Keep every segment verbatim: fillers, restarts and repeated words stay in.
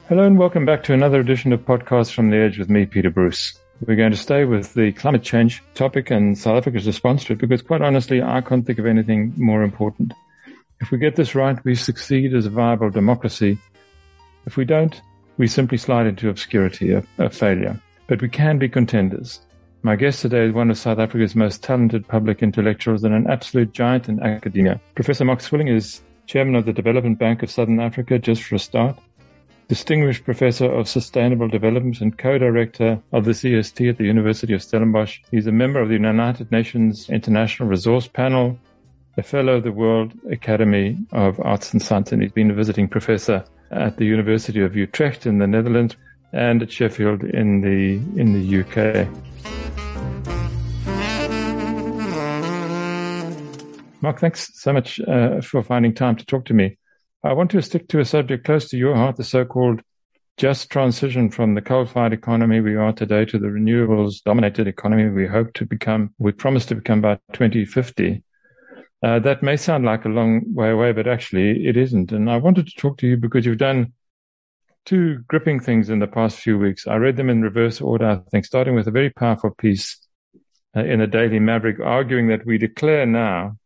Hello and welcome back to another edition of Podcasts from the Edge with me, Peter Bruce. We're going to stay with the climate change topic and South Africa's response to it because quite honestly, I can't think of anything more important. If we get this right, we succeed as a viable democracy. If we don't, we simply slide into obscurity, a, a failure. But we can be contenders. My guest today is one of South Africa's most talented public intellectuals and an absolute giant in academia. Professor Mark Swilling is chairman of the Development Bank of Southern Africa, just for a start. Distinguished Professor of Sustainable Development and Co-Director of the C S T at the University of Stellenbosch. He's a member of the United Nations International Resource Panel, a Fellow of the World Academy of Arts and Science, and he's been a visiting professor at the University of Utrecht in the Netherlands and at Sheffield in the in the U K. Mark, thanks so much uh, for finding time to talk to me. I want to stick to a subject close to your heart, the so-called just transition from the coal-fired economy we are today to the renewables-dominated economy we hope to become, we promise to become by twenty fifty. Uh, that may sound like a long way away, but actually it isn't. And I wanted to talk to you because you've done two gripping things in the past few weeks. I read them in reverse order, I think, starting with a very powerful piece uh, in the Daily Maverick arguing that we declare now,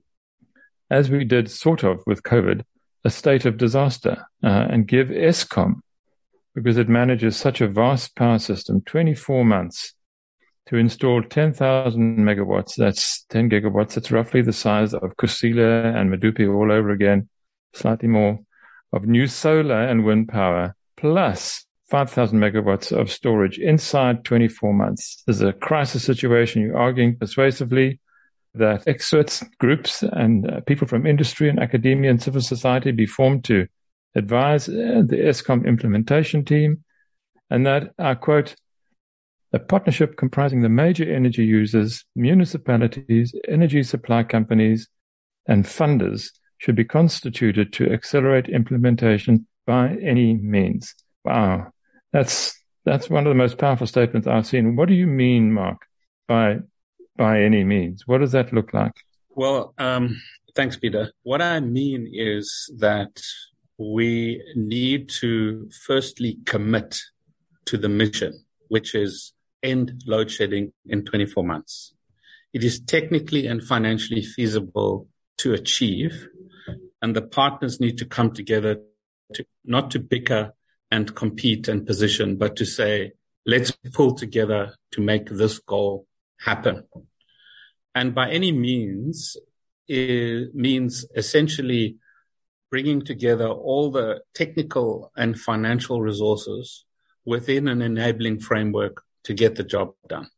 as we did sort of with COVID, a state of disaster uh, and give Eskom, because it manages such a vast power system, twenty-four months to install ten thousand megawatts. That's ten gigawatts. That's roughly the size of Kusile and Medupi all over again, slightly more, of new solar and wind power, plus five thousand megawatts of storage inside twenty-four months. There's a crisis situation. You're arguing persuasively that experts, groups, and uh, people from industry and academia and civil society be formed to advise uh, the Eskom implementation team, and that, I quote, a partnership comprising the major energy users, municipalities, energy supply companies, and funders should be constituted to accelerate implementation by any means. Wow, that's that's one of the most powerful statements I've seen. What do you mean, Mark, by by any means? What does that look like? Well, um, thanks, Peter. What I mean is that we need to firstly commit to the mission, which is end load shedding in twenty-four months. It is technically and financially feasible to achieve, and the partners need to come together to not to bicker and compete and position, but to say, let's pull together to make this goal happen. And by any means, it means essentially bringing together all the technical and financial resources within an enabling framework to get the job done.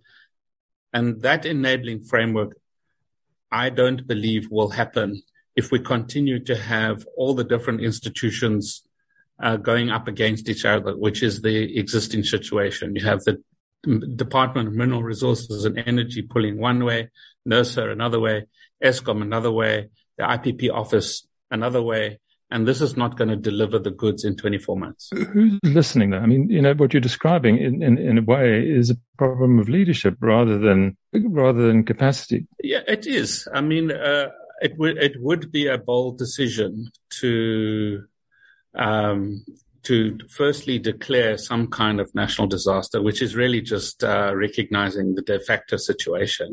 And that enabling framework, I don't believe will happen if we continue to have all the different institutions uh, going up against each other, which is the existing situation. You have the Department of Mineral Resources and Energy pulling one way, NERSA another way, Eskom another way, the I P P office another way, and this is not going to deliver the goods in twenty-four months. Who's listening though? I mean, you know, what you're describing in, in, in a way is a problem of leadership rather than rather than capacity. Yeah, it is. I mean, uh, it would it would be a bold decision to um to firstly declare some kind of national disaster, which is really just uh, recognizing the de facto situation.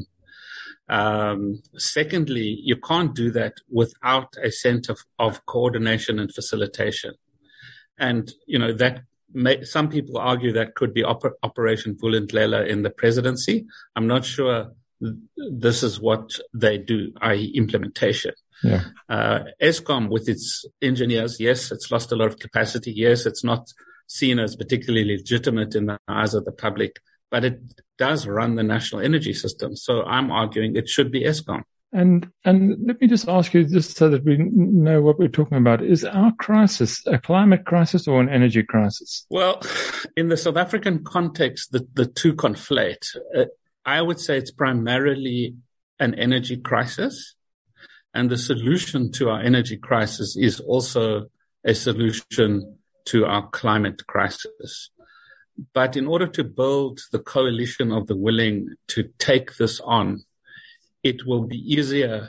Um, secondly, you can't do that without a sense of, of coordination and facilitation. And, you know, that may, some people argue that could be Oper- Operation Vulindlela in the presidency. I'm not sure this is what they do, that is implementation. Yeah. Uh, Eskom with its engineers, yes, it's lost a lot of capacity. Yes, it's not seen as particularly legitimate in the eyes of the public, but it does run the national energy system. So I'm arguing it should be Eskom. And and let me just ask you, just so that we know what we're talking about, is our crisis a climate crisis or an energy crisis? Well, in the South African context, the, the two conflate. Uh, I would say it's primarily an energy crisis. And the solution to our energy crisis is also a solution to our climate crisis. But in order to build the coalition of the willing to take this on, it will be easier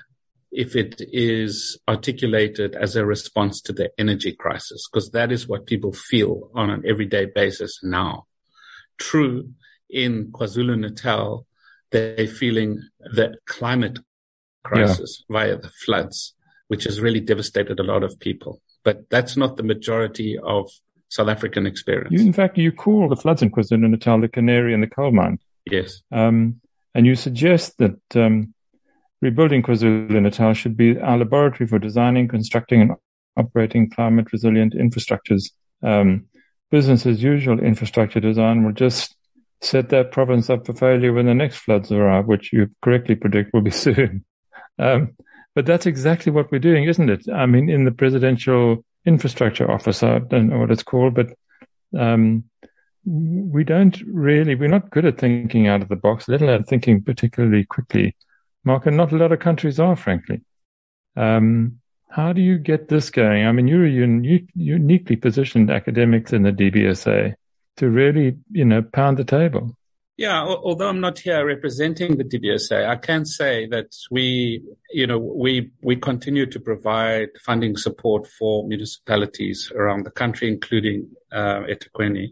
if it is articulated as a response to the energy crisis, because that is what people feel on an everyday basis now. True, in KwaZulu-Natal, they're feeling the climate crisis yeah. via the floods, which has really devastated a lot of people. But that's not the majority of South African experience. You, in fact, you call the floods in KwaZulu-Natal the canary in the coal mine. Yes. Um, and you suggest that um, rebuilding KwaZulu-Natal should be our laboratory for designing, constructing, and operating climate-resilient infrastructures. Um, business as usual infrastructure design will just set that province up for failure when the next floods arrive, which you correctly predict will be soon. Um, but that's exactly what we're doing, isn't it? I mean, in the Presidential Infrastructure Office, I don't know what it's called, but um, we don't really, we're not good at thinking out of the box, let alone thinking particularly quickly. Mark, and not a lot of countries are, frankly. Um, how do you get this going? I mean, you're a unique, uniquely positioned academics in the D B S A to really, you know, pound the table. Yeah, although I'm not here representing the D B S A, I can say that we, you know, we we continue to provide funding support for municipalities around the country, including uh, eThekwini.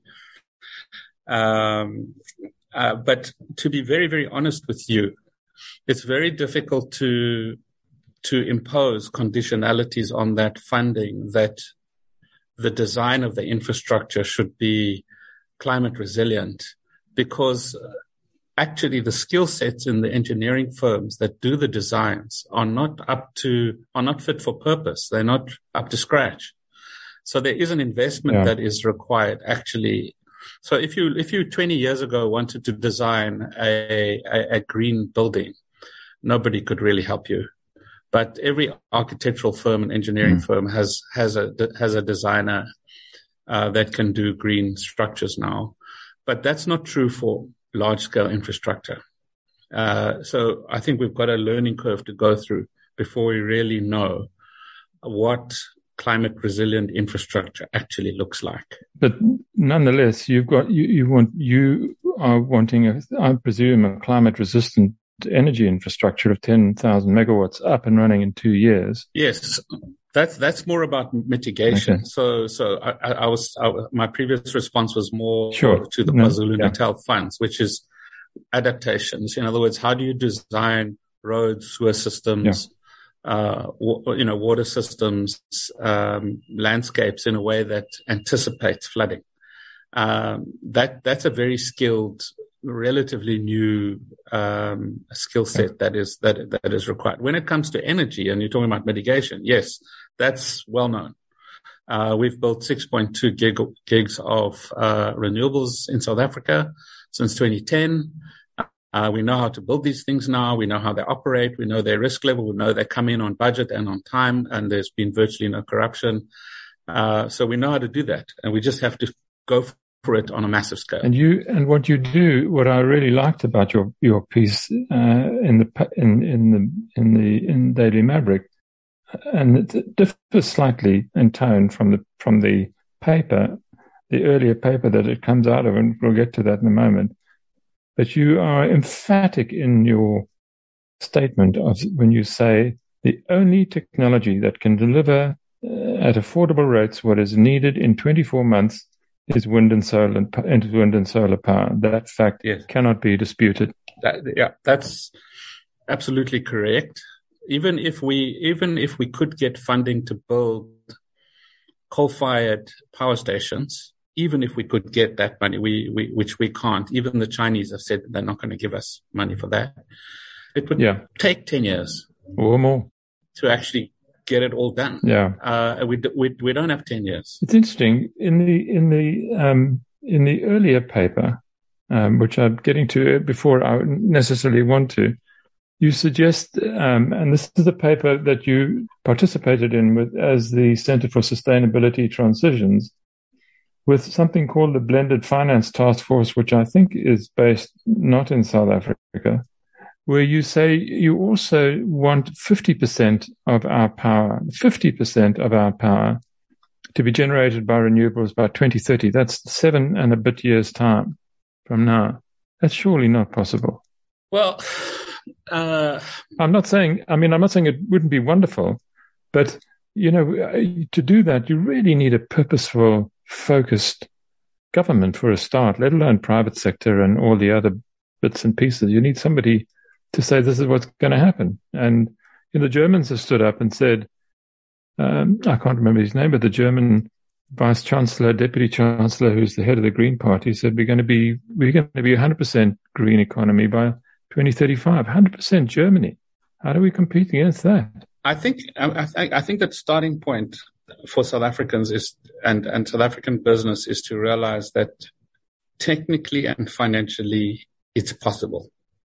Um, uh, but to be very, very honest with you, it's very difficult to to impose conditionalities on that funding, that the design of the infrastructure should be climate resilient, because actually the skill sets in the engineering firms that do the designs are not up to, are not fit for purpose. They're not up to scratch. So there is an investment yeah. that is required actually. So if you, if you twenty years ago wanted to design a, a, a green building, nobody could really help you. But every architectural firm and engineering mm. firm has, has a, has a designer, uh, that can do green structures now. But that's not true for large-scale infrastructure. Uh, so I think we've got a learning curve to go through before we really know what climate-resilient infrastructure actually looks like. But nonetheless, you've got you, you want you are wanting, a, I presume, a climate-resistant energy infrastructure of ten thousand megawatts up and running in two years. Yes. That's that's more about mitigation. Okay. So so I, I was I, my previous response was more sure. to the no, KwaZulu-Natal yeah. funds, which is adaptations. In other words, how do you design roads, sewer systems, yeah. uh, w- you know, water systems, um, landscapes in a way that anticipates flooding? Um, that that's a very skilled, relatively new um, skill set yeah. that is that that is required. When it comes to energy, and you're talking about mitigation, yes. That's well known. Uh, we've built six point two gig, gigs of uh, renewables in South Africa since twenty ten. Uh, we know how to build these things now. We know how they operate. We know their risk level. We know they come in on budget and on time, and there's been virtually no corruption. Uh, so we know how to do that, and we just have to go for it on a massive scale. And you, and what you do, what I really liked about your your piece uh, in the in in the in the in Daily Maverick. And it differs slightly in tone from the from the paper, the earlier paper that it comes out of, and we'll get to that in a moment. But you are emphatic in your statement of when you say the only technology that can deliver uh, at affordable rates what is needed in twenty-four months is wind and solar, and wind and solar power. That fact yes. cannot be disputed. That, yeah, that's absolutely correct. Even if we, even if we could get funding to build coal-fired power stations, even if we could get that money, we, we, which we can't, even the Chinese have said they're not going to give us money for that. It would yeah. take ten years or more to actually get it all done. Yeah. Uh, we, we, we don't have ten years. It's interesting in the, in the, um, in the earlier paper, um, which I'm getting to before I necessarily want to, you suggest, um, and this is a paper that you participated in with as the Center for Sustainability Transitions, with something called the Blended Finance Task Force, which I think is based not in South Africa, where you say you also want fifty percent of our power, fifty percent of our power to be generated by renewables by twenty thirty. That's seven and a bit years' time from now. That's surely not possible. Well, Uh, I'm not saying, I mean, I'm not saying it wouldn't be wonderful, but, you know, to do that, you really need a purposeful, focused government for a start, let alone private sector and all the other bits and pieces. You need somebody to say this is what's going to happen. And you know, the Germans have stood up and said, um, I can't remember his name, but the German vice chancellor, deputy chancellor, who's the head of the Green Party, said we're going to be we're going to be a hundred percent green economy by twenty thirty-five. Hundred percent Germany. How do we compete against that? I think I, I think that starting point for South Africans is and and South African business is to realize that technically and financially it's possible.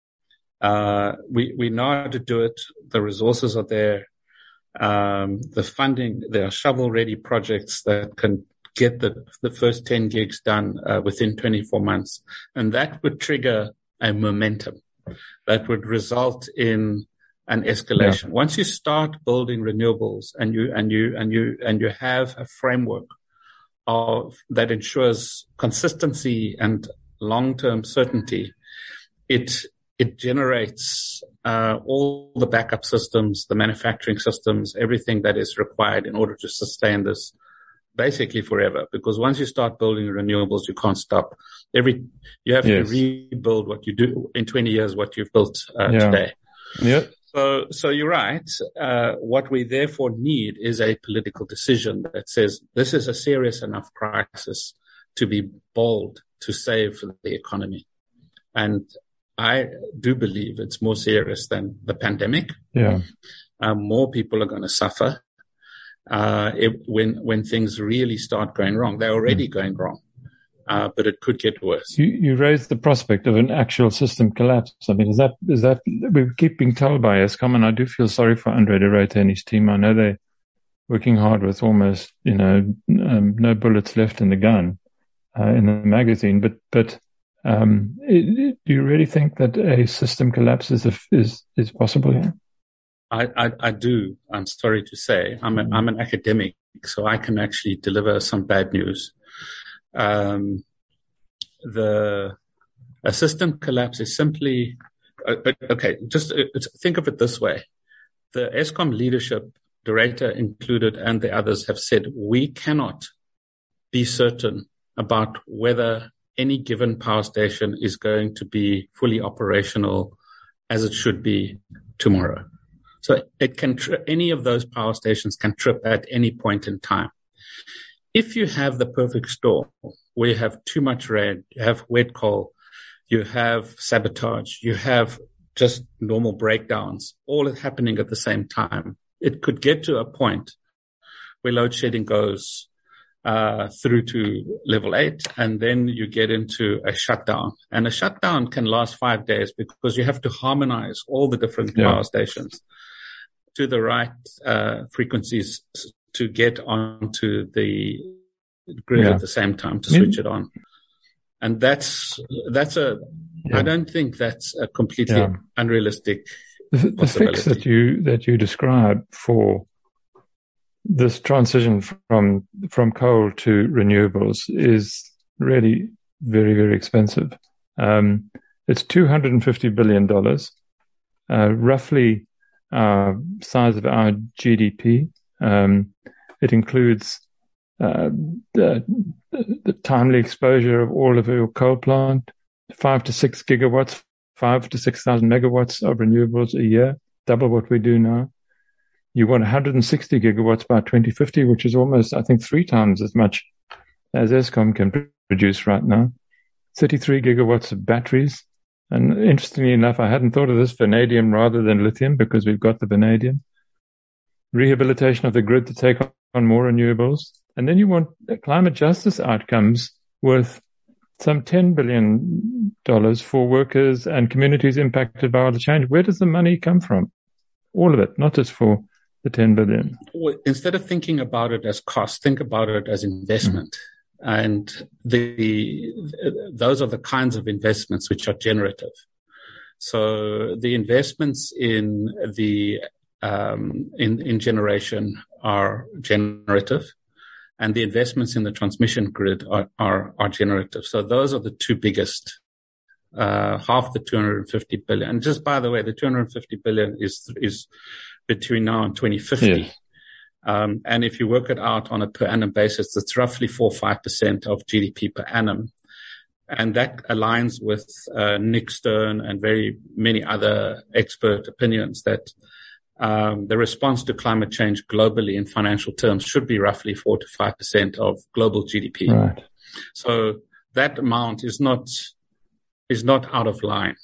Uh, we we know how to do it. The resources are there. Um, the funding, there are shovel-ready projects that can get the, the first ten gigs done uh, within twenty-four months. And that would trigger a momentum that would result in an escalation. Yeah. Once you start building renewables and you, and you, and you, and you have a framework of, that ensures consistency and long-term certainty, it, it generates uh, all the backup systems, the manufacturing systems, everything that is required in order to sustain this basically forever. Because once you start building renewables, you can't stop. Every you have yes. to rebuild what you do in twenty years, what you've built uh, yeah. today. Yep. So, so you're right. Uh, what we therefore need is a political decision that says this is a serious enough crisis to be bold to save the economy. And I do believe it's more serious than the pandemic. Yeah. Um, more people are going to suffer, uh, it, when, when things really start going wrong. They're already mm. going wrong, uh, but it could get worse. You, you raised the prospect of an actual system collapse. I mean, is that, is that, we keep being told by Eskom, and I do feel sorry for Andre de Ruyter and his team. I know they're working hard with almost, you know, um, no bullets left in the gun, uh, in the magazine, but, but, Um, it, do you really think that a system collapse is, is, is possible here? I, I, I do. I'm sorry to say. I'm, a, mm. I'm an academic, so I can actually deliver some bad news. Um, the, a system collapse is simply, uh, okay, just uh, think of it this way. The Eskom leadership, de Ruyter included, and the others have said, we cannot be certain about whether any given power station is going to be fully operational as it should be tomorrow. So it can, tri- any of those power stations can trip at any point in time. If you have the perfect storm where you have too much rain, you have wet coal, you have sabotage, you have just normal breakdowns, all happening at the same time, it could get to a point where load shedding goes Uh, through to level eight, and then you get into a shutdown. And a shutdown can last five days because you have to harmonize all the different yeah. power stations to the right uh, frequencies to get onto the grid yeah. at the same time to switch mm-hmm. it on. And that's, that's a, yeah. I don't think that's a completely yeah. unrealistic the, the fix that you, that you describe for this transition from from coal to renewables is really very, very expensive. Um, it's two hundred fifty billion dollars, uh, roughly uh, size of our G D P. Um, it includes uh, the, the timely exposure of all of your coal plant, five to six gigawatts, five to six thousand megawatts of renewables a year, double what we do now. You want one hundred sixty gigawatts by twenty fifty, which is almost, I think, three times as much as Eskom can produce right now. thirty-three gigawatts of batteries. And interestingly enough, I hadn't thought of this, vanadium rather than lithium, because we've got the vanadium. Rehabilitation of the grid to take on more renewables. And then you want climate justice outcomes worth some ten billion dollars for workers and communities impacted by all the change. Where does the money come from? All of it, not just for the ten billion. Well, instead of thinking about it as cost, think about it as investment. Mm-hmm. And the, those are the kinds of investments which are generative. So the investments in the, um, in, in generation are generative, and the investments in the transmission grid are, are, are generative. So those are the two biggest uh, half the two hundred fifty billion. And just by the way, the two hundred fifty billion is, is between now and twenty fifty. Yes. Um, and if you work it out on a per annum basis, it's roughly four or five percent of G D P per annum. And that aligns with uh, Nick Stern and very many other expert opinions that um, the response to climate change globally in financial terms should be roughly four to five percent of global G D P. Right. So that amount is not is not out of line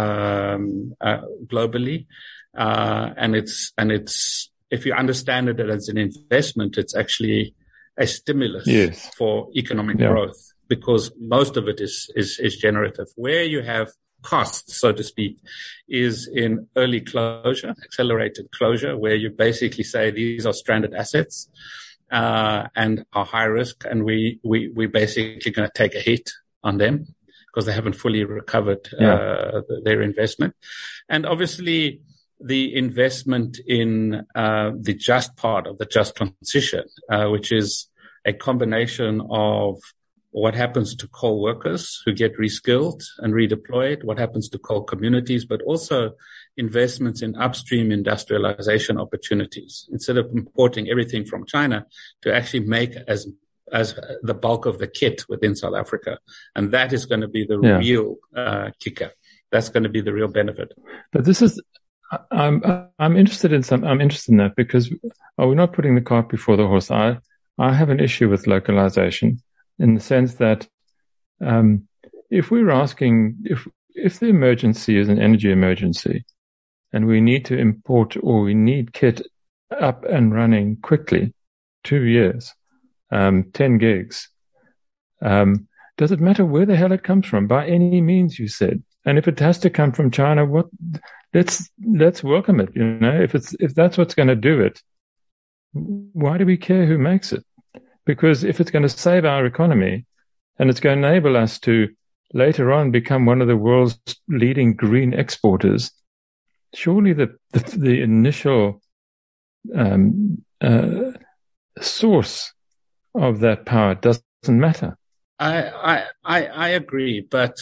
um, uh, globally, uh, and it's and it's. If you understand it as an investment, it's actually a stimulus yes. for economic yeah. growth, because most of it is, is, is generative. Where you have costs, so to speak, is in early closure, accelerated closure, where you basically say these are stranded assets, uh, and are high risk, and we, we, we basically going to take a hit on them because they haven't fully recovered, yeah. uh, their investment. And obviously, the investment in uh, the just part of the just transition, uh, which is a combination of what happens to coal workers who get reskilled and redeployed, what happens to coal communities, but also investments in upstream industrialization opportunities. Instead of importing everything from China, to actually make as as the bulk of the kit within South Africa. And that is going to be the yeah. real uh, kicker. That's going to be the real benefit. But this is... I'm I'm interested in some. I'm interested in that because are we not putting the cart before the horse? I I have an issue with localization in the sense that um, if we're asking if if the emergency is an energy emergency, and we need to import or we need kit up and running quickly, two years, um, ten gigs, um, does it matter where the hell it comes from? By any means, you said, and if it has to come from China, what? Let's let's welcome it. You know, if it's if that's what's going to do it, why do we care who makes it? Because if it's going to save our economy, and it's going to enable us to later on become one of the world's leading green exporters, surely the the, the initial um, uh, source of that power doesn't matter. I I I, I agree, but.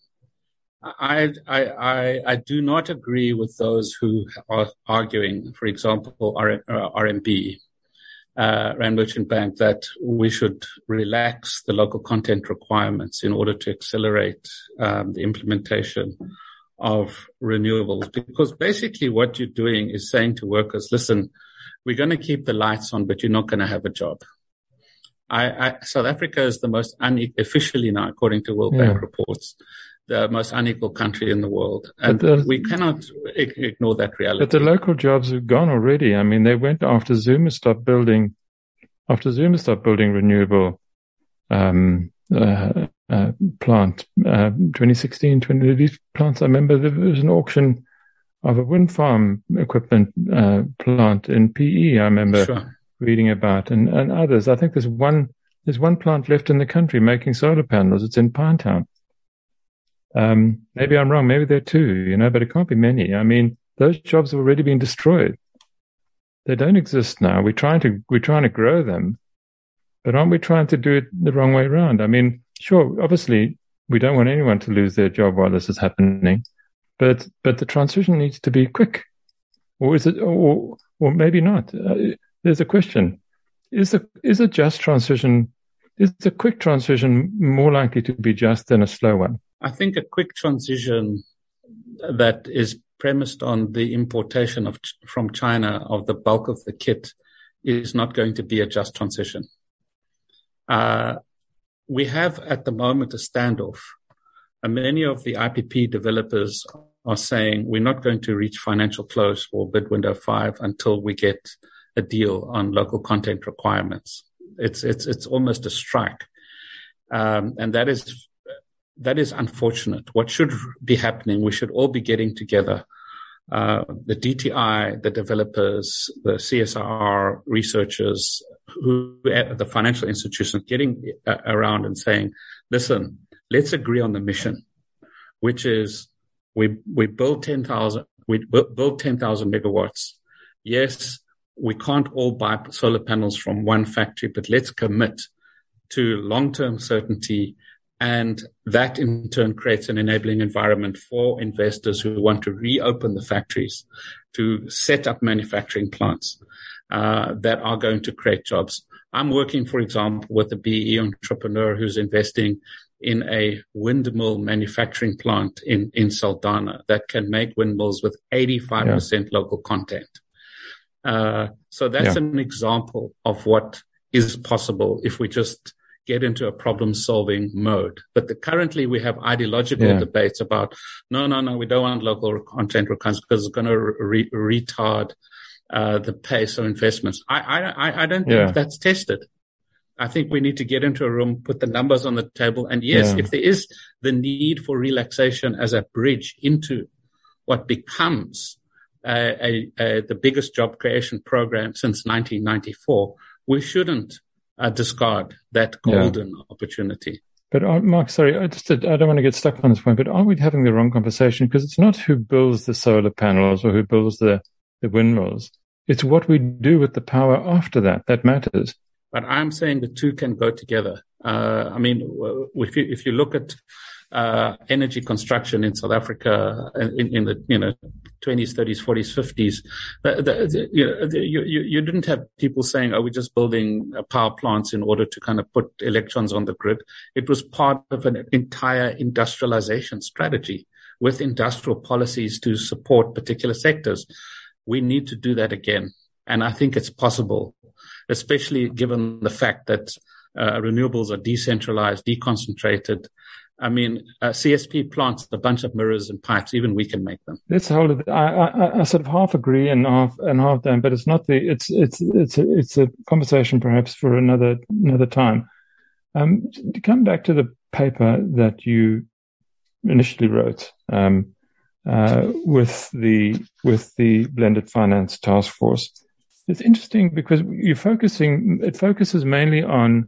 I, I, I, I do not agree with those who are arguing, for example, R, uh, R M B, uh, Rand Merchant Bank, that we should relax the local content requirements in order to accelerate um, the implementation of renewables. Because basically what you're doing is saying to workers, listen, we're going to keep the lights on, but you're not going to have a job. I, I, South Africa is the most une- officially now, according to World yeah. Bank reports, the most unequal country in the world. And the, we cannot ignore that reality. But the local jobs have gone already. I mean, they went after Zuma stopped building, after Zuma stopped building renewable um, uh, uh, plant, uh, twenty sixteen, twenty these plants. I remember there was an auction of a wind farm equipment uh, plant in P E, I remember sure. reading about, and, and others. I think there's one, there's one plant left in the country making solar panels. It's in Pinetown. Um, maybe I'm wrong. Maybe there are two, you know, but it can't be many. I mean, those jobs have already been destroyed. They don't exist now. We're trying to, we're trying to grow them, but aren't we trying to do it the wrong way around? I mean, sure, obviously we don't want anyone to lose their job while this is happening, but, but the transition needs to be quick, or is it, or, or maybe not. Uh, there's a question. Is a, is a just transition, is a quick transition more likely to be just than a slow one? I think a quick transition that is premised on the importation of from China of the bulk of the kit is not going to be a just transition. Uh, we have at the moment a standoff. And many of the I P P developers are saying we're not going to reach financial close for bid window five until we get a deal on local content requirements. It's it's it's almost a strike, um, and that is. That is unfortunate. What should be happening, we should all be getting together, uh, the D T I, the developers, the C S R R researchers, who, the financial institutions, getting uh, around and saying, listen, let's agree on the mission, which is we, we build ten thousand, we build ten thousand megawatts. Yes, we can't all buy solar panels from one factory, but let's commit to long-term certainty And that in turn creates an enabling environment for investors who want to reopen the factories, to set up manufacturing plants uh, that are going to create jobs. I'm working, for example, with a B E entrepreneur who's investing in a windmill manufacturing plant in, in Saldanha that can make windmills with eighty-five percent yeah. local content. Uh, so that's yeah. an example of what is possible if we just get into a problem-solving mode. But the, currently we have ideological yeah. debates about, no, no, no, we don't want local content requirements because it's going to re- retard uh, the pace of investments. I, I, I don't think yeah. that's tested. I think we need to get into a room, put the numbers on the table. And yes, yeah. if there is the need for relaxation as a bridge into what becomes uh, a, a, the biggest job creation program since nineteen ninety-four, we shouldn't uh, discard that golden yeah. opportunity. But uh, Mark, sorry, I just I don't want to get stuck on this point, but are we having the wrong conversation? Because it's not who builds the solar panels or who builds the, the windmills. It's what we do with the power after that that matters. But I'm saying the two can go together. Uh, I mean, if you, if you look at uh, energy construction in South Africa in, in the you know twenties, thirties, forties, fifties, the, the, the, you, know, the, you, you didn't have people saying, "Oh, we're just building power plants in order to kind of put electrons on the grid." It was part of an entire industrialization strategy with industrial policies to support particular sectors. We need to do that again, and I think it's possible, especially given the fact that uh, renewables are decentralized, deconcentrated. I mean, uh, C S P plants a bunch of mirrors and pipes. Even we can make them. That's a whole. I, I, I sort of half agree and half and half don't, but it's not the. It's it's it's a, it's a conversation perhaps for another another time. Um, to come back to the paper that you initially wrote um, uh, with the with the Blended Finance Task Force. It's interesting because you're focusing, it focuses mainly on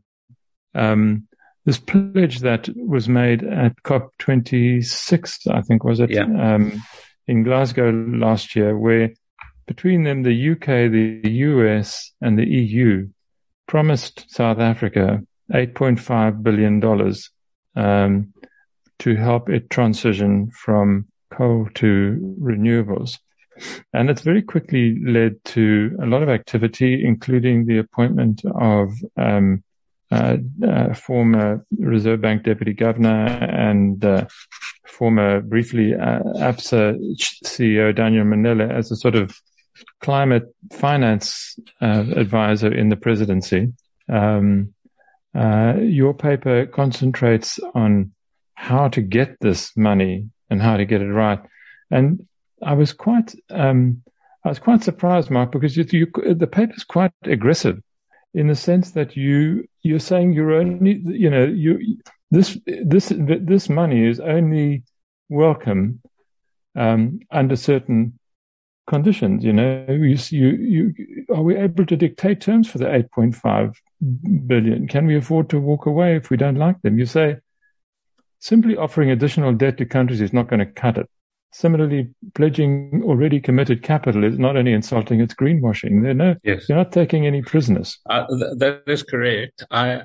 um, this pledge that was made at COP twenty-six, I think, was it, yeah. um, in Glasgow last year, where between them, the U K, the U S, and the E U promised South Africa eight point five billion dollars um, to help it transition from coal to renewables. And it's very quickly led to a lot of activity, including the appointment of um, uh, uh, former Reserve Bank Deputy Governor and uh, former, briefly, uh, ABSA C E O Daniel Manila as a sort of climate finance uh, advisor in the presidency. Um, uh, your paper concentrates on how to get this money and how to get it right. And I was quite, um, I was quite surprised, Mark, because you, you, the paper is quite aggressive in the sense that you, you're saying you're only, you know, you, this, this, this money is only welcome, um, under certain conditions. You know, you, you, you, are we able to dictate terms for the eight point five billion? Can we afford to walk away if we don't like them? You say simply offering additional debt to countries is not going to cut it. Similarly, pledging already committed capital is not only insulting, it's greenwashing. They're no, yes. You're not taking any prisoners. Uh, th- that is correct. I,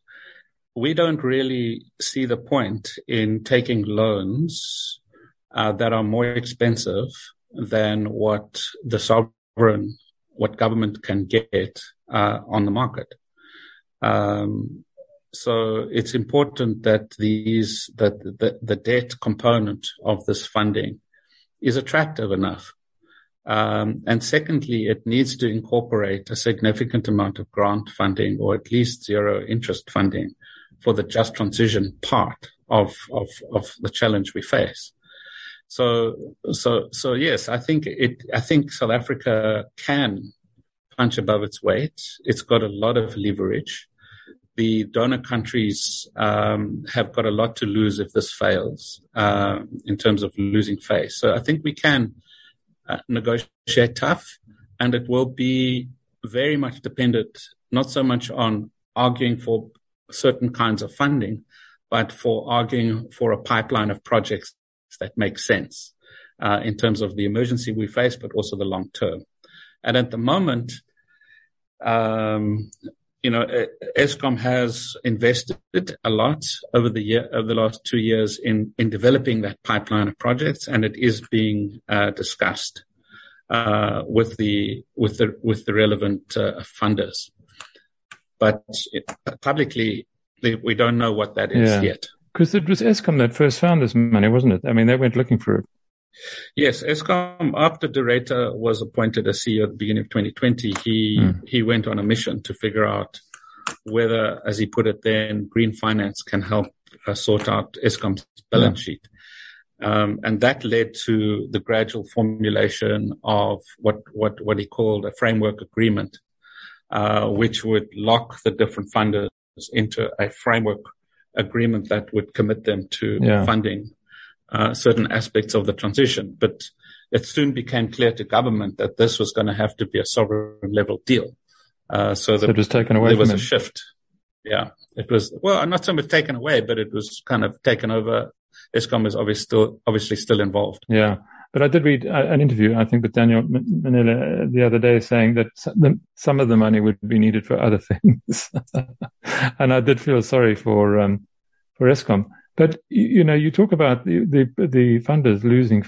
we don't really see the point in taking loans uh, that are more expensive than what the sovereign, what government can get uh, on the market. Um, So it's important that these, that the, the debt component of this funding is attractive enough. Um, and secondly, it needs to incorporate a significant amount of grant funding or at least zero interest funding for the just transition part of, of, of the challenge we face. So, so, so yes, I think it, I think South Africa can punch above its weight. It's got a lot of leverage. The donor countries um, have got a lot to lose if this fails uh, in terms of losing face. So I think we can uh, negotiate tough, and it will be very much dependent not so much on arguing for certain kinds of funding, but for arguing for a pipeline of projects that make sense uh, in terms of the emergency we face, but also the long term. And at the moment, um, you know, Eskom has invested a lot over the year, over the last two years in, in developing that pipeline of projects, and it is being uh, discussed uh, with the with the with the relevant uh, funders. But it, publicly, we don't know what that is yeah. yet. Because it was Eskom that first found this money, wasn't it? I mean, they went looking for it. Yes, Eskom, after De Ruyter was appointed as C E O at the beginning of twenty twenty, he mm. he went on a mission to figure out whether, as he put it then, green finance can help uh, sort out Eskom's balance yeah. sheet. Um, and that led to the gradual formulation of what, what, what he called a framework agreement, uh, which would lock the different funders into a framework agreement that would commit them to yeah. funding uh, certain aspects of the transition. But it soon became clear to government that this was going to have to be a sovereign level deal. Uh, so, so it was taken away. There was from a it. shift. Yeah, it was, well, not so much taken away, but it was kind of taken over. Eskom is obviously still, obviously still involved. Yeah. But I did read an interview, I think, with Daniel Manila the other day saying that some of the money would be needed for other things. And I did feel sorry for, um, for Eskom. But, you know, you talk about the, the, the funders losing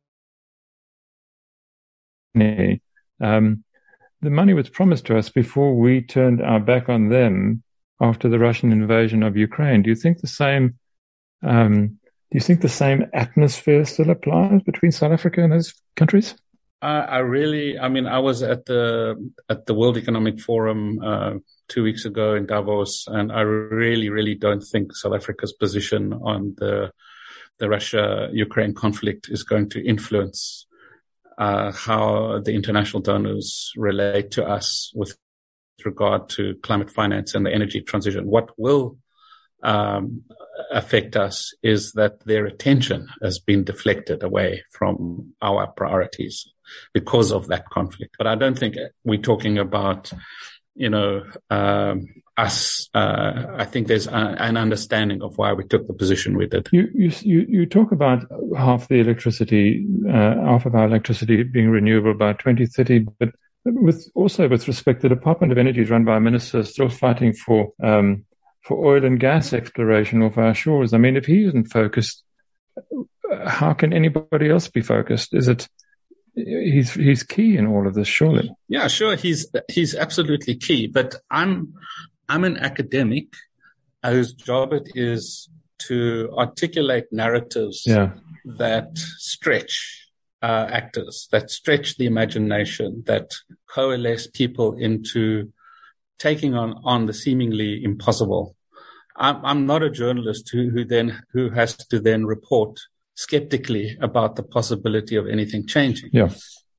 money. Um, the money was promised to us before we turned our back on them after the Russian invasion of Ukraine. Do you think the same, um, Do you think the same atmosphere still applies between South Africa and those countries? Uh, I really, I mean, I was at the at the World Economic Forum uh, two weeks ago in Davos, and I really, really don't think South Africa's position on the the Russia-Ukraine conflict is going to influence uh, how the international donors relate to us with regard to climate finance and the energy transition. What will um affect us is that their attention has been deflected away from our priorities because of that conflict. But I don't think we're talking about, you know, um, us. Uh, I think there's a, an understanding of why we took the position we did. You you you talk about half the electricity, uh, half of our electricity being renewable by twenty thirty, but with also with respect to the Department of Energy is run by a minister still fighting for um for oil and gas exploration off our shores. I mean, if he isn't focused, how can anybody else be focused? Is it, he's, he's key in all of this, surely? Yeah, sure. He's, he's absolutely key, but I'm, I'm an academic whose job it is to articulate narratives yeah. that stretch, uh, actors, that stretch the imagination, that coalesce people into taking on, on the seemingly impossible. I'm, I'm not a journalist who, who then, who has to then report skeptically about the possibility of anything changing. Yeah.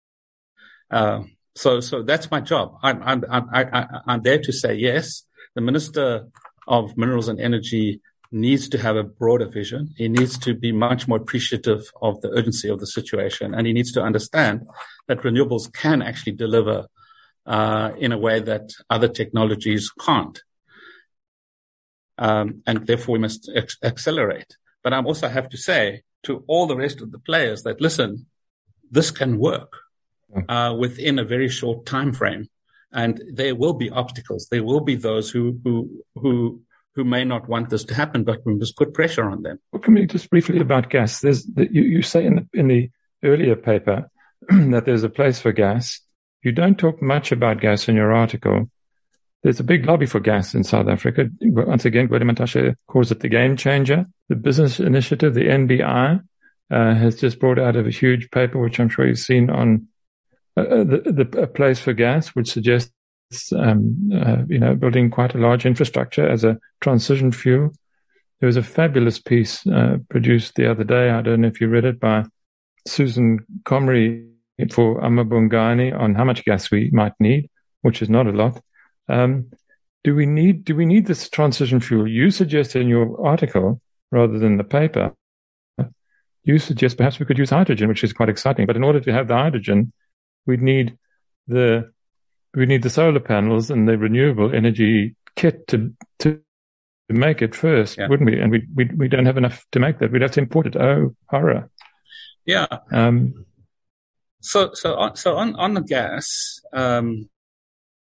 Uh, so, so that's my job. I'm, I'm, I'm, I, I'm there to say, yes, the Minister of Minerals and Energy needs to have a broader vision. He needs to be much more appreciative of the urgency of the situation. And he needs to understand that renewables can actually deliver Uh, in a way that other technologies can't. Um, and therefore we must ex- accelerate. But I also have to say to all the rest of the players that, listen, this can work uh, within a very short time frame. And there will be obstacles. There will be those who, who, who, who may not want this to happen, but we must put pressure on them. Well, can we just briefly about gas? There's the, you, you say in the, in the earlier paper that there's a place for gas. You don't talk much about gas in your article. There's a big lobby for gas in South Africa. Once again, Gwede Mantashe calls it the game changer. The business initiative, the N B I, uh, has just brought out a huge paper, which I'm sure you've seen on uh, the, the a place for gas, which suggests, um, uh, you know, building quite a large infrastructure as a transition fuel. There was a fabulous piece uh, produced the other day. I don't know if you read it, by Susan Comrie for Amabungani on how much gas we might need, which is not a lot. Um, do we need, do we need this transition fuel? You suggest in your article, rather than the paper, you suggest perhaps we could use hydrogen, which is quite exciting. But in order to have the hydrogen, we'd need the, we need the solar panels and the renewable energy kit to, to, to make it first, yeah. wouldn't we? And we, we, we don't have enough to make that. We'd have to import it. Oh, horror. Yeah. Um, So, so, on, so on, on the gas, um,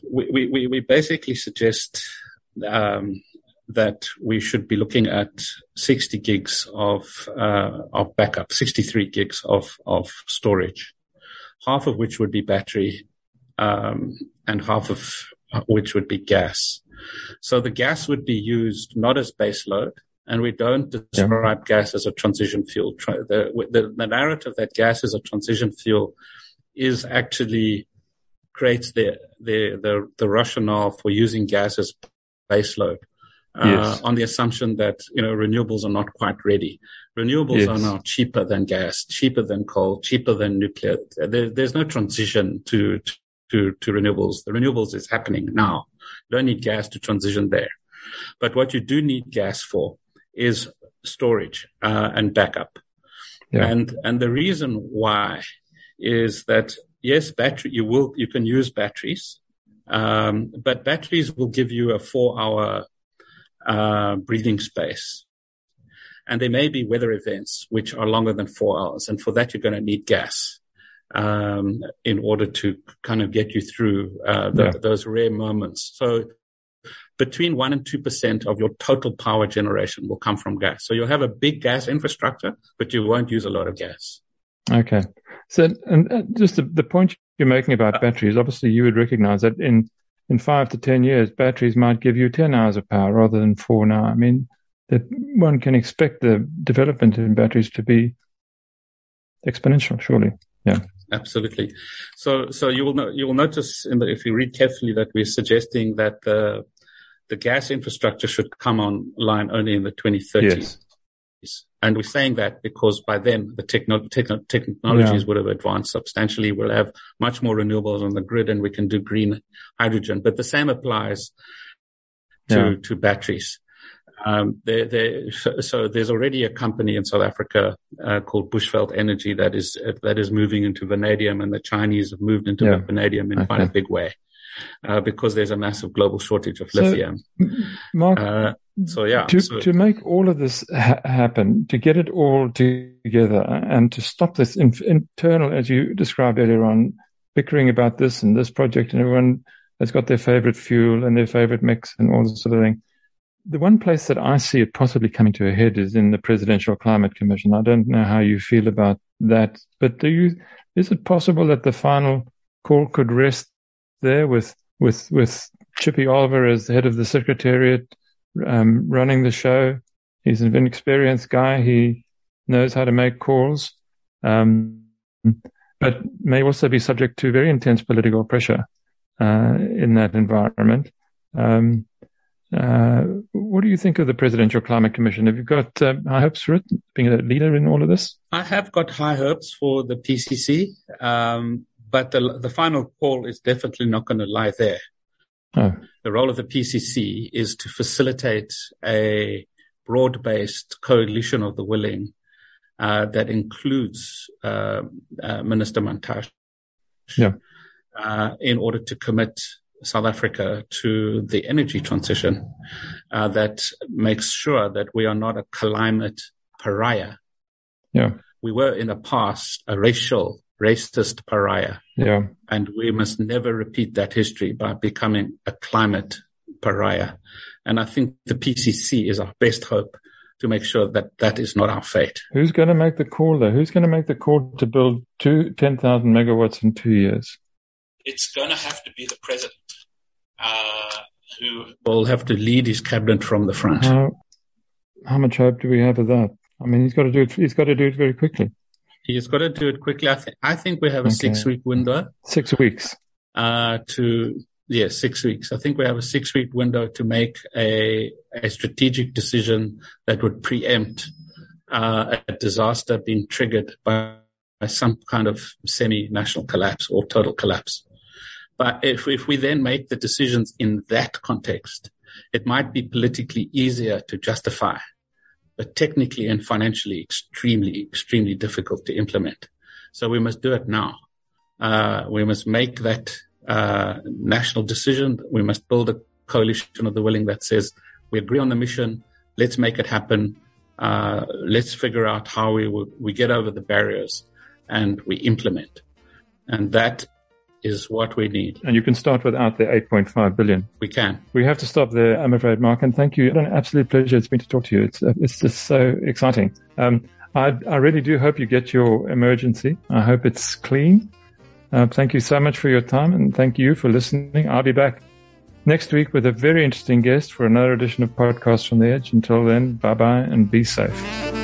we, we, we basically suggest um, that we should be looking at sixty gigs of uh, of backup, sixty-three gigs of, of storage, half of which would be battery, um, and half of which would be gas. So the gas would be used not as base load, and we don't describe yeah. gas as a transition fuel. The, the, the narrative that gas is a transition fuel is actually creates the, the, the, the rationale for using gas as base load. Uh, yes. On the assumption that, you know, renewables are not quite ready. Renewables yes. are now cheaper than gas, cheaper than coal, cheaper than nuclear. There, there's no transition to, to, to renewables. The renewables is happening now. You don't need gas to transition there. But what you do need gas for is storage, uh, and backup. Yeah. And, and the reason why is that, yes, battery, you will, you can use batteries, um, but batteries will give you a four hour Uh, breathing space. And there may be weather events which are longer than four hours. And for that, you're going to need gas, um, in order to kind of get you through, uh, the, yeah. those rare moments. So between one and two percent of your total power generation will come from gas. So you'll have a big gas infrastructure, but you won't use a lot of gas. Okay. So, and uh, just the, the point you're making about batteries, obviously you would recognize that in In five to ten years, batteries might give you ten hours of power rather than four now. I mean, that one can expect the development in batteries to be exponential, surely. Yeah, absolutely. So, so you will know, you will notice in the, if you read carefully that we're suggesting that the the gas infrastructure should come online only in the twenty thirties. Yes. And we're saying that because by then the techno- techno- technologies yeah. would have advanced substantially. We'll have much more renewables on the grid and we can do green hydrogen. But the same applies to, yeah. to batteries. Um, they're, they're, so there's already a company in South Africa, uh, called Bushveld Energy that is, uh, that is moving into vanadium, and the Chinese have moved into yeah. vanadium in okay. quite a big way, uh, because there's a massive global shortage of lithium. So, Mark, uh, So yeah, to so, to make all of this ha- happen, to get it all together, and to stop this in, internal, as you described earlier on, bickering about this and this project, and everyone has got their favorite fuel and their favorite mix and all this sort of thing. The one place that I see it possibly coming to a head is in the Presidential Climate Commission. I don't know how you feel about that, but do you? Is it possible that the final call could rest there with with with Chippy Oliver as the head of the Secretariat? Um, running the show. He's an inexperienced guy. He knows how to make calls, um, but may also be subject to very intense political pressure uh, in that environment. Um, uh, what do you think of the Presidential Climate Commission? Have you got uh, high hopes for it, being a leader in all of this? I have got high hopes for the P C C, um, but the, the final call is definitely not going to lie there. Oh. The role of the P C C is to facilitate a broad-based coalition of the willing, uh, that includes, uh, uh Minister Mantashe, yeah. uh, in order to commit South Africa to the energy transition, uh, that makes sure that we are not a climate pariah. Yeah. We were in the past a racial racist pariah. Yeah. And we must never repeat that history by becoming a climate pariah. And I think the P C C is our best hope to make sure that that is not our fate. Who's going to make the call though? Who's going to make the call to build two, ten thousand megawatts in two years? It's going to have to be the president, uh, who will have to lead his cabinet from the front. How, how much hope do we have of that? I mean, he's got to do it, he's got to do it very quickly. He's got to do it quickly. I think, I think we have a okay. six week window. Six weeks. Uh, to, yeah, six weeks. I think we have a six week window to make a, a strategic decision that would preempt, uh, a disaster being triggered by, by some kind of semi-national collapse or total collapse. But if, if we then make the decisions in that context, it might be politically easier to justify, but technically and financially extremely, extremely difficult to implement. So we must do it now. Uh, we must make that uh, national decision. We must build a coalition of the willing that says, we agree on the mission, let's make it happen. Uh, let's figure out how we will, we get over the barriers and we implement. And that is what we need. And you can start without the eight point five billion. We can. We have to stop there, I'm afraid, Mark, and thank you. It's an absolute pleasure it's been to talk to you. It's, uh, it's just so exciting. Um, I, I really do hope you get your emergency. I hope it's clean. Uh, thank you so much for your time, and thank you for listening. I'll be back next week with a very interesting guest for another edition of Podcasts from the Edge. Until then, bye-bye and be safe.